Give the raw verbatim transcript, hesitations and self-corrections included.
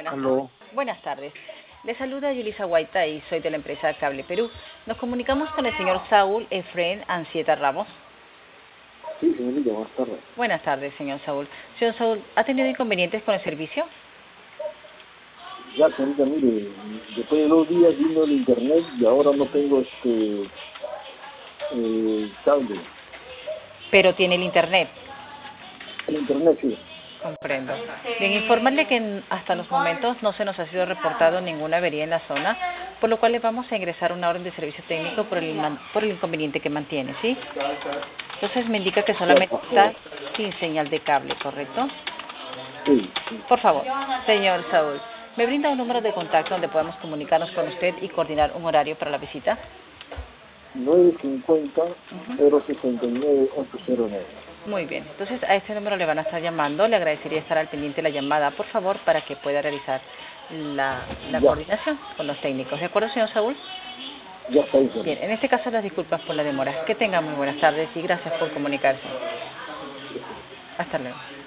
Buenas Aló. tardes. Buenas tardes. Le saluda Yulisa Guaita y soy de la empresa Cable Perú. Nos comunicamos con el señor Saúl Efrén Ansieta Ramos. Sí, señorita, buenas tardes. Buenas tardes, señor Saúl. Señor Saúl, ¿ha tenido inconvenientes con el servicio? Ya, señorita, mire, después de dos días vino el internet y ahora no tengo este eh, cable. Pero tiene el internet. El internet, sí. Comprendo. Bien, informarle que en- hasta los momentos no se nos ha sido reportado ninguna avería en la zona, por lo cual le vamos a ingresar una orden de servicio técnico por el, man- por el inconveniente que mantiene, ¿sí? Entonces me indica que solamente está sin señal de cable, ¿correcto? Sí, sí. Por favor, señor Saúl, ¿me brinda un número de contacto donde podamos comunicarnos con usted y coordinar un horario para la visita? nueve cincuenta, Ujú. cero sesenta y nueve, ocho cero nueve. Muy bien, entonces a ese número le van a estar llamando. Le agradecería estar al pendiente de la llamada, por favor, para que pueda realizar la, la Ya, coordinación con los técnicos. ¿De acuerdo, señor Saúl? ya está ahí, Bien, señorita. en este caso las disculpas por la demora. Que tenga muy buenas tardes y gracias por comunicarse. Hasta luego.